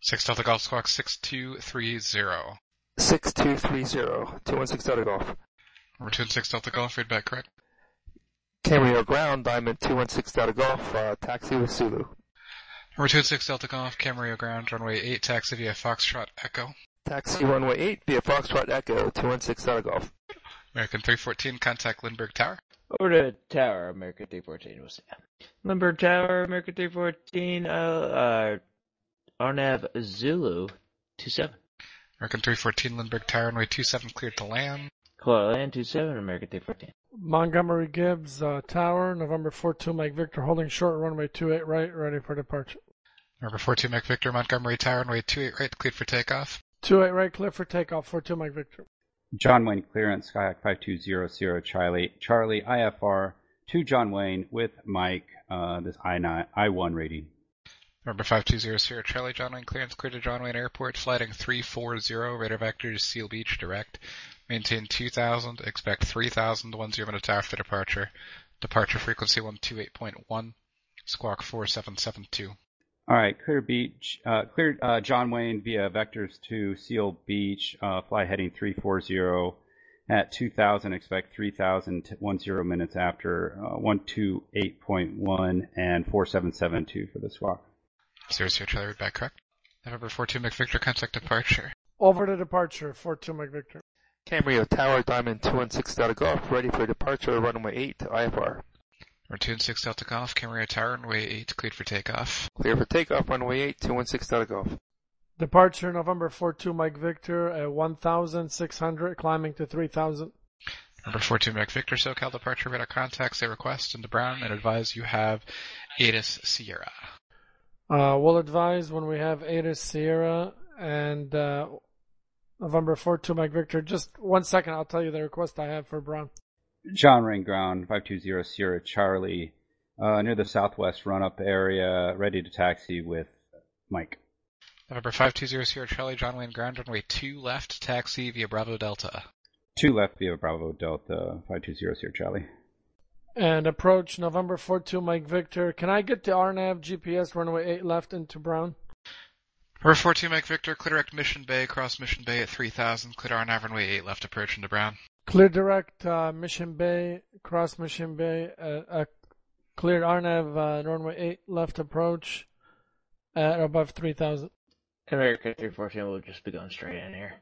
6 Delta Golf Squawk 6230. 6230, 216 Delta Golf. Number 216 Delta Golf, read back correct. Cameo Ground, Diamond 216 Delta Golf, taxi with Zulu. Number 216 Delta Golf, Camarillo Ground, runway 8, taxi via Foxtrot Echo. Taxi runway 8 via Foxtrot Echo, 216 Delta Golf. American 314, contact Lindbergh Tower. Over to Tower, American 314. We'll see. Lindbergh Tower, American 314, Arnav Zulu 27. American 314, Lindbergh Tower, runway 27, cleared to land. Clear land 27, American 314. Montgomery Gibbs, Tower, November 42, Mike Victor, holding short, runway 28 right, ready for departure. Number 42, Mike Victor, Montgomery Tower, runway 28 right, cleared for takeoff. 28 right, clear for takeoff, 42 Mike Victor. John Wayne clearance, Skyhawk 5200 Charlie, IFR to John Wayne with Mike, this I1 rating. Number 5200 Charlie, John Wayne clearance, clear to John Wayne Airport, flighting 340, radar vector to Seal Beach, direct. Maintain 2000, expect 3000, 10 minutes after departure. Departure frequency 128.1, squawk 4772. Alright, clear John Wayne via vectors to Seal Beach, fly heading 340 at 2000, expect 3000, 10 minutes after, 128.1 and 4772 for the squawk. 00 Charlie, read back correct. November 42 McVictor, contact departure. Over to departure, 42 Mike Victor. Camarillo Tower, Diamond 216 Delta Golf, ready for departure, runway 8 to IFR. Number 216 Delta Golf, Camarillo Tower, runway 8, cleared for takeoff. Clear for takeoff, runway 8, 216 Delta Golf. Departure, November 42 Mike Victor at 1,600, climbing to 3,000. Number 42 McVictor, SoCal departure, radar contact, say request into Brown, and advise you have ATIS Sierra. We'll advise when we have ATIS Sierra and November 42 Mike Victor. Just 1 second, I'll tell you the request I have for Brown. John Wayne Ground, 520 Sierra Charlie, near the southwest run-up area, ready to taxi with Mike. November 520 Sierra Charlie, John Wayne Ground, runway 2 left, taxi via Bravo Delta. 2 left via Bravo Delta, 520 Sierra Charlie. And approach November 42 Mike Victor. Can I get the RNAV GPS runway 8 left into Brown? Number 42 Mike Victor, clear direct Mission Bay, cross Mission Bay at 3000, clear RNAV runway 8 left approach into Brown. Clear direct Mission Bay, cross Mission Bay, cleared RNAV runway 8 left approach at above 3000. American 314 will just be going straight in here.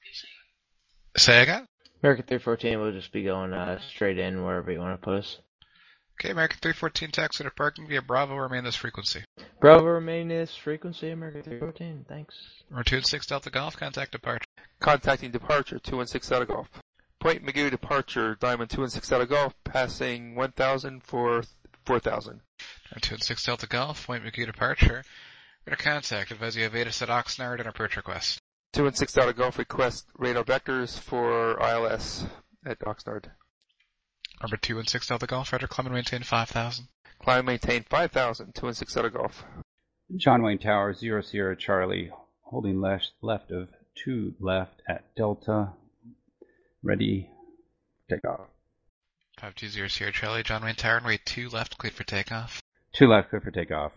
Say again? American 314 will just be going straight in wherever you want to put us. Okay, American 314 taxi to parking via Bravo, remain this frequency. Bravo, remain this frequency, American 314, thanks. Number 216 Delta Golf, contact departure. Contacting departure, 216 Delta Golf. Point McGee departure, Diamond 216 Delta Golf, passing 1000 for 4000. Number 216 Delta Golf, Point McGee departure. Radar contact, advise you have ATIS at Oxnard and approach request. 216 Delta Golf, request radar vectors for ILS at Oxnard. Number 216 Delta Golf, radar climb and maintain 5000. Climb maintain 5000, 216 Delta Golf. John Wayne Tower, 0 Sierra Charlie, holding left of 2 left at Delta, ready, takeoff. 520 Sierra Charlie, John Wayne Tower, runway 2 left, cleared for takeoff. 2 left, clear for takeoff.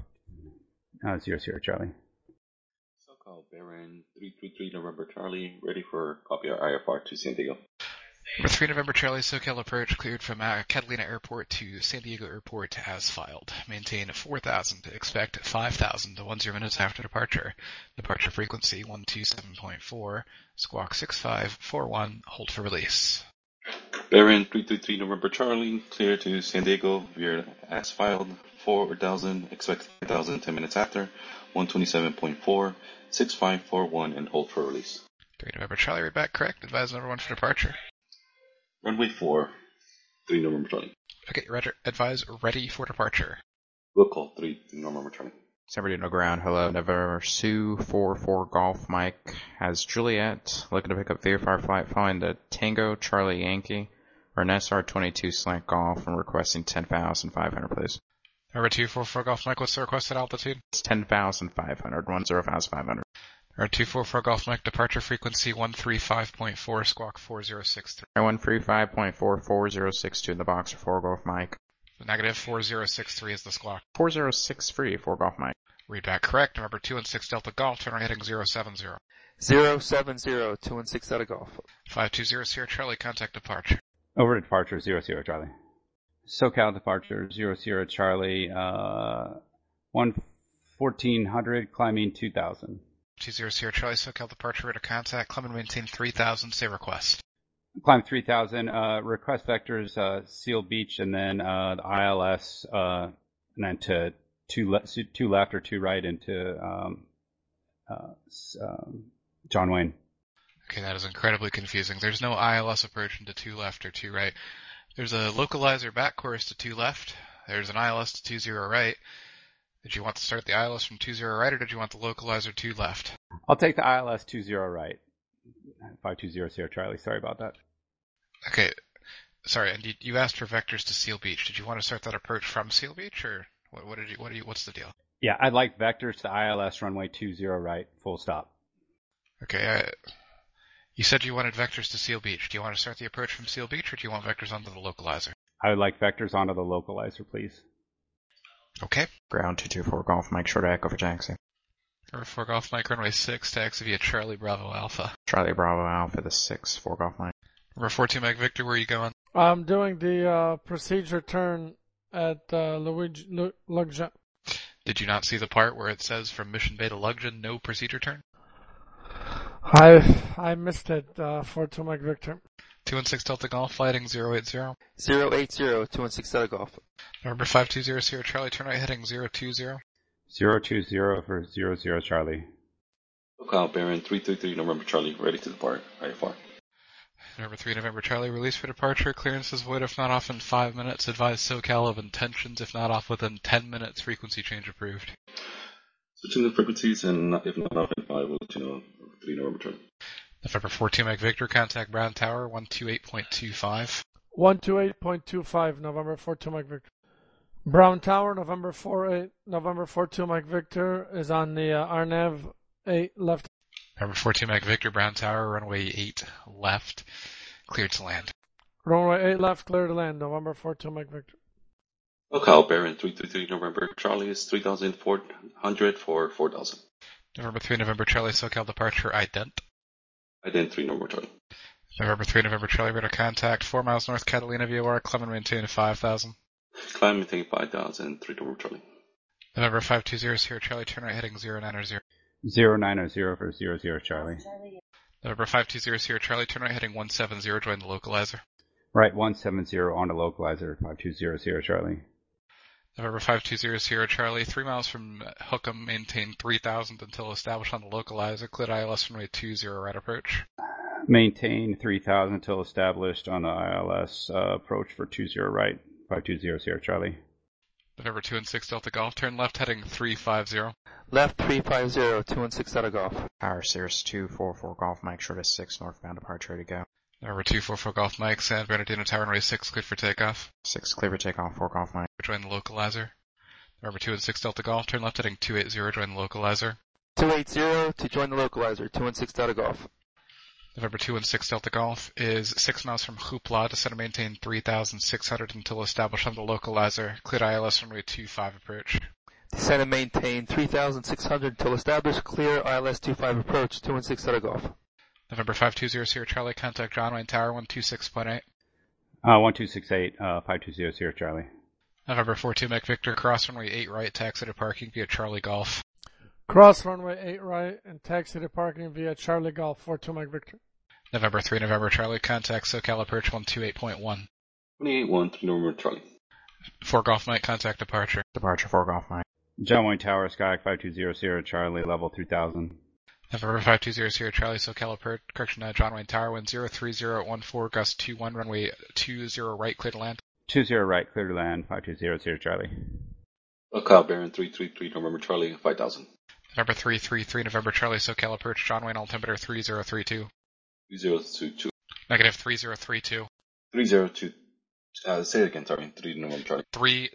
0 Sierra Charlie. SoCal Baron 333 November Charlie, ready for copy our IFR to San Diego. Number 3 November Charlie, SoCal approach, cleared from Catalina Airport to San Diego Airport as filed. Maintain 4000, expect 5000 to 10 minutes after departure. Departure frequency 127.4, squawk 6541, hold for release. Baron 333 November Charlie, clear to San Diego, veer as filed, 4000, expect 5000 10 minutes after, 127.4, 6541, and hold for release. 3 November Charlie, read back correct, advise number 1 for departure. Runway 4, 3 November Charlie. Okay, advise ready for departure. We'll call 3 November Charlie. San Bernardino Ground, hello, November Sioux 44 Golf Mike has Juliet, looking to pick up VFR flight following the Tango Charlie Yankee, or an SR-22 slant golf, and requesting 10,500 please. Number 244 Golf Mike, what's the requested altitude? It's 10,500, 10,500. Or 244 Golf Mike, departure frequency 135.4, squawk 4063. 135.4, 4062 in the box for 4 Golf Mike. The negative 4063 is the squawk. 4063 for Golf Mike. Read back correct. November 216 Delta Golf, turn right heading 070. 070, 216 Delta Golf. 520 Sierra Charlie, contact departure. Over to departure, 00 Charlie. SoCal departure, 00 Charlie, 1400, climbing 2000. 20 Sierra Charlie, SoCal departure, rate of contact, climb and maintain 3000, say request. Climb 3000, request vectors, Seal Beach, and then the ILS, and then to two left or two right into John Wayne. Okay, that is incredibly confusing. There's no ILS approach into two left or two right. There's a localizer back course to two left. There's an ILS to 20 right. Did you want to start the ILS from 20 right, or did you want the localizer two left? I'll take the ILS 20 right. 520 Sierra Charlie. Sorry about that. Okay, sorry. And you asked for vectors to Seal Beach. Did you want to start that approach from Seal Beach, or what's the deal? Yeah, I'd like vectors to ILS runway 20 right. Full stop. Okay. You said you wanted vectors to Seal Beach. Do you want to start the approach from Seal Beach, or do you want vectors onto the localizer? I would like vectors onto the localizer, please. Okay. Ground 224 Golf Mike, short echo for taxi. Number 4 Golf Mike, runway 6, taxi via Charlie Bravo Alpha. Charlie Bravo Alpha, the 6-4 Golf Mike. Number 42 Mike Victor, where are you going? I'm doing the procedure turn at Lugjan. Did you not see the part where it says from Mission Bay to Lugjan, no procedure turn? I missed it, 42 Mike Victor. 216 Delta Golf, flighting 080. 080, 216 Delta Golf. Number 520 Sierra Charlie, turn right heading 020. 020 for 00 Charlie. SoCal Baron 333 November Charlie, ready to depart. IFR. Number 3 November Charlie, release for departure. Clearance is void if not off in 5 minutes. Advise SoCal of intentions if not off within 10 minutes. Frequency change approved. Switching the frequencies, and if not off in 5, we'll let you know. 3 November Charlie. November 42 Mike Victor, contact Brown Tower 128.25. 128.25, November 42 Mike Victor. Brown Tower, November 42 Mike Victor is on the Arnav 8 left. November 42 Mike Victor, Brown Tower, runway 8 left, cleared to land. Runway 8 left, clear to land, November 42 Mike Victor. SoCal Baron 333 November Charlie is 3,400 for 4,000. November 3 November Charlie, SoCal departure, ident. Ident 3 November Charlie. November 3 November Charlie, radar contact, 4 miles north Catalina VOR, climb and maintain 5,000. Climb and maintain 5,000, 3 November Charlie. November 520 Sierra Charlie, turn right heading 090. 090 for 00 Charlie. November 520 Sierra Charlie, turn right heading 170, join the localizer. Right, 170 on the localizer, 520 Sierra Charlie. November 520 Sierra Charlie, 3 miles from Hookham, maintain 3,000 until established on the localizer, cleared ILS runway 20 right approach. Maintain 3,000 until established on the ILS approach for 20 right, 520 Sierra Charlie. November 2 and 6 Delta Golf, turn left heading 350. Left 350, 216 Delta Golf. Tower Cirrus 244 Golf Mike, short of 6 northbound departure to go. November 244 Golf Mike, San Bernardino Tower runway 6, cleared for takeoff. 6 clear for takeoff, 4 Golf Mike. Join the localizer. November 2 and 6 Delta Golf, turn left heading 280, join the localizer. 280 to join the localizer, 216 Delta Golf. November 2 and 6 Delta Golf is 6 miles from Hoopla, descend and maintain 3,600 until established on the localizer, cleared ILS runway 25 approach. Descend and maintain 3,600 until established, clear ILS 25 approach, 216 Delta Golf. November 520 Sierra Charlie, contact John Wayne Tower 126.8. 1268, 520 Sierra Charlie. November 42 Mike Victor, cross runway 8 right, taxi to parking via Charlie Golf. Cross runway 8 right and taxi to parking via Charlie Golf, 42 Mike Victor. November 3 November Charlie, contact SoCal approach 128.1. 28-1, 3 November Charlie. 4 Golf Mike, contact departure. Departure 4 Golf Mike. John Wayne Tower, Sky 520 Sierra Charlie, level 3000. November 520 Sierra Charlie, SoCal approach, correction, John Wayne Tower, wind 03014, gust 21, runway 20 right, clear to land. 20 right, clear to land, 520 Sierra Charlie. SoCal Baron 333 November Charlie, 5,000. November 333 November Charlie, SoCal approach, John Wayne altimeter 3032. 3022. Negative 3032. 302. Say it again, sorry. 3 November Charlie.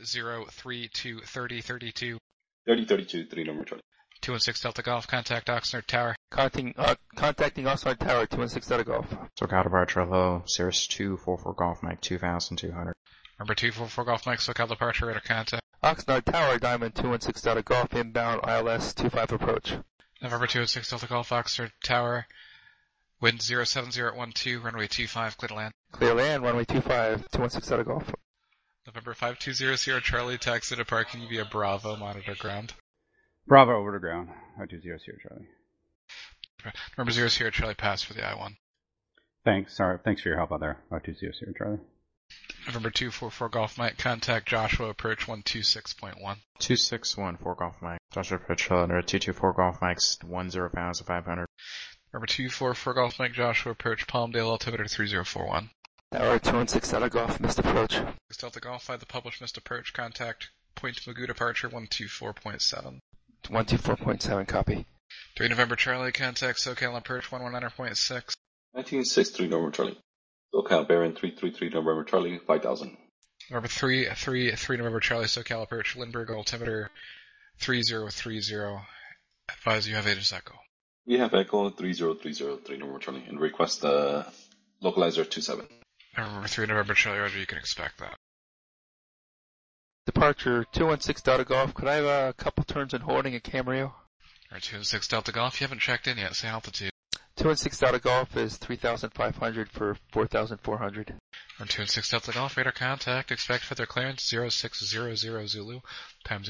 3032 3032. 3032, 3 November Charlie. 2 and 6 Delta Golf, contact Oxnard Tower. Contacting Oxnard Tower, 216 Delta Golf. SoCal departure low, Cirrus 244 Golf Mike, 2,200. Number 244 Golf Mike, SoCal departure, radar contact. Oxnard Tower, Diamond 216 Delta Golf, inbound ILS 25 approach. November 206 Delta Golf, Oxford Tower, wind 070 at 12, runway 25, clear to land. Clear land, runway 25, 216 Delta Golf. November 5200 Charlie, taxi to parking via Bravo, monitor ground. Bravo over to ground. 5200 Charlie. November 00 Charlie, pass for the I-1. Thanks. Sorry. Thanks for your help out there. 5200 Charlie. November 244 Golf Mike, contact Joshua, approach 126.1. 261 4 Golf Mike. Joshua Petrella, 224 Golf Mike's 10,500. November 244 Golf Mike, Joshua, approach Palmdale, altimeter 3041. Tower 216 Delta Golf, missed approach. Delta Golf, by the published missed approach, contact Point Magoo departure 124.7. 124.7, copy. 3 November Charlie, contact SoCal approach 119.6. 1963 November Charlie. SoCal bearing 333 November Charlie, 5000. November 3 November Charlie, SoCal approach Lindbergh, altimeter 3030. Advise you have ATIS Echo. We have Echo 30303 November Charlie and request localizer 27. November 3 November Charlie, Roger, you can expect that. Departure 216 Delta Golf, could I have a couple turns in holding at Camarillo? Alright, 206 Delta Golf, you haven't checked in yet, say altitude. 216 Delta Golf is 3,500 for 4,400. From 206 Delta Golf, radar contact, expect feather clearance 0600 Zulu, time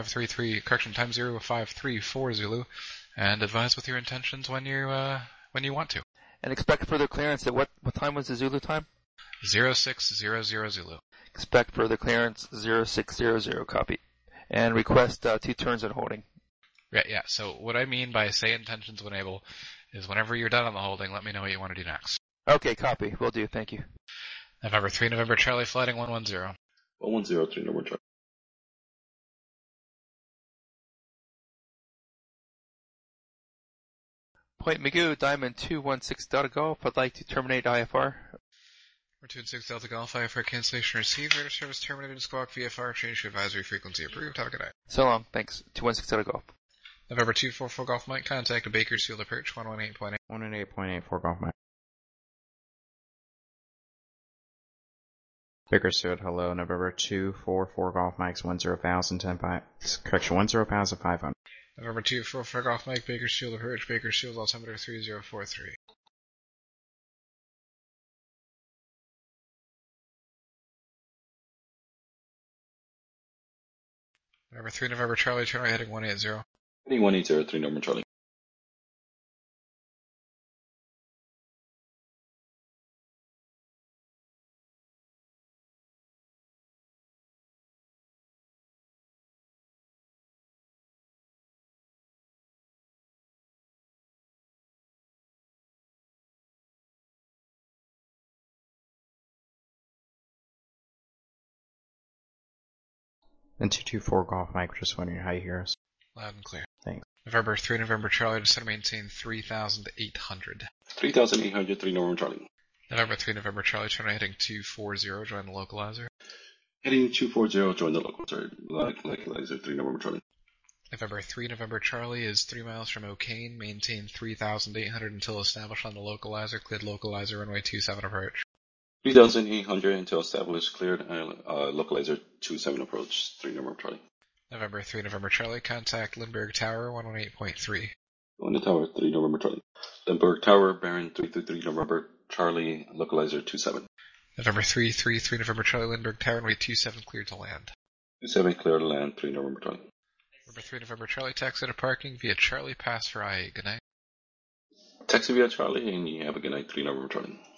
0534 Zulu, and advise with your intentions when you want to. And expect further clearance at what time was the Zulu time? 0600 Zulu. Expect further clearance 0600, copy. And request 2 turns in holding. Yeah, so what I mean by say intentions when able is whenever you're done on the holding, let me know what you want to do next. Okay, copy. Will do, thank you. November 3 November Charlie, flighting 110. 1103 November Charlie. Point Magoo, Diamond 216 Delta Golf, I'd like to terminate IFR. 216 Delta Golf, IFR cancellation received, radar service terminated, squawk VFR, change to advisory frequency approved, have a good night. So long, thanks. 216 Delta Golf. November 244 Golf Mike, contact Bakersfield approach 118.8. 118.8 4 Golf Mike. Bakersfield, hello, November 244 Golf Mike's 10,000, 500. November 244 Golf Mike, Bakersfield approach, Bakersfield altimeter 3043. November 3 November Charlie, turn right heading 180. Heading 1803 November Charlie. And 224 Golf Mike, just wondering how you hear us. Loud and clear. Thanks. November 3 November Charlie, descend and maintain 3,800. 3803 November Charlie. November 3 November Charlie, turn right heading 240, join the localizer. Heading 240, join the localizer 3 November Charlie. November 3 November Charlie is 3 miles from O'Kane, maintain 3,800 until established on the localizer, cleared localizer, runway 27 approach. 3,800 until established, cleared, localizer 27 approach, 3 November Charlie. November 3 November Charlie, contact Lindbergh Tower 118.3. On the tower, 3 November Charlie. Lindbergh Tower, bearing 333 November Charlie, localizer 27. November 3 November Charlie, Lindbergh Tower, runway 27 cleared to land. 27 clear to land, 3 November Charlie. November 3 November Charlie, taxi to parking via Charlie, pass for IA. Good night. Taxi via Charlie, and you have a good night, 3 November Charlie.